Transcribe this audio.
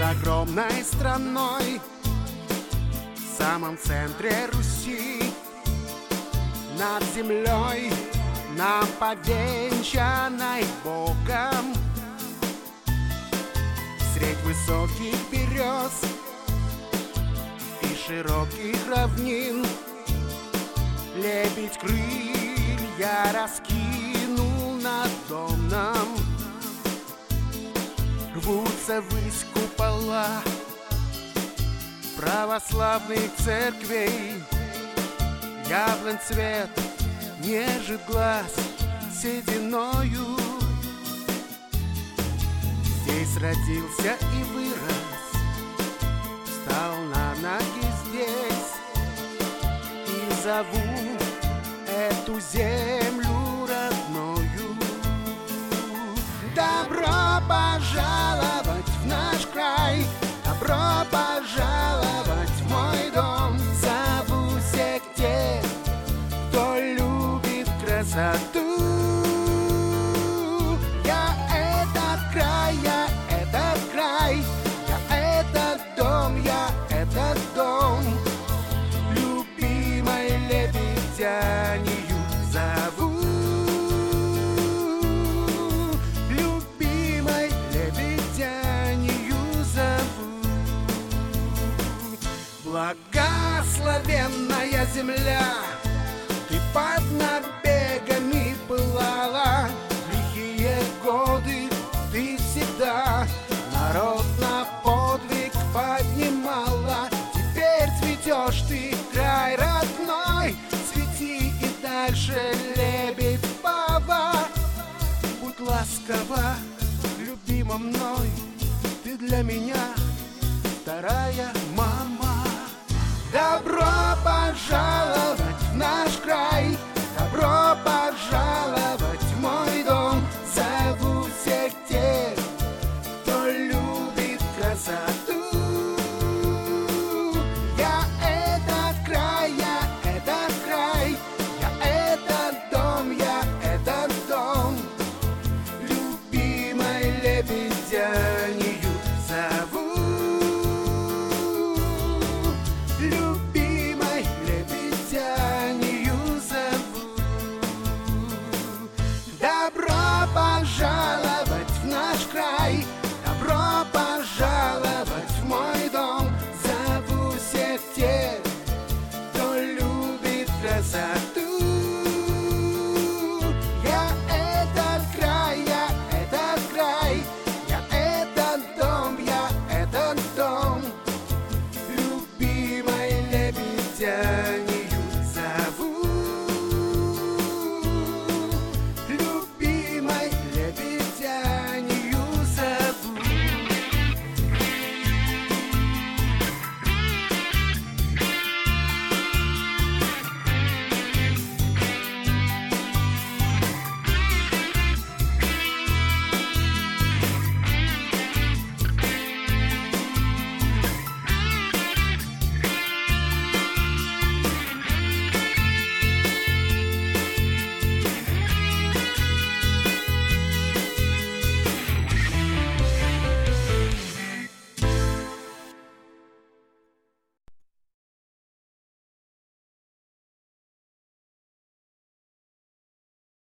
огромной страной в самом центре Руси, над землей нам повенчанной Богом, средь высоких берез и широких равнин лебедь крылья раскинул над домом. Рвутся ввысь купола православных церквей, яблонь цвет нежит глаз сединою. Здесь родился и вырос, встал на ноги здесь, и зову эту землю родною. Добро пожаловать в наш край, добро пожаловать в мой дом. Зову всех тех, кто любит красоту. Я этот край, я этот край, я этот дом, я этот дом. Любимой лебедянью зову. Любимой лебедянью зову. Благословенная земля, ты под набегами пылала. В лихие годы ты всегда народ на подвиг поднимала. Теперь цветешь ты, край родной, цвети и дальше, лебедь Пава. Будь ласкова, любима мной, ты для меня вторая мама. Добро пожаловать в наш край, добро пожаловать в мой дом. Зову всех тех, кто любит красоту.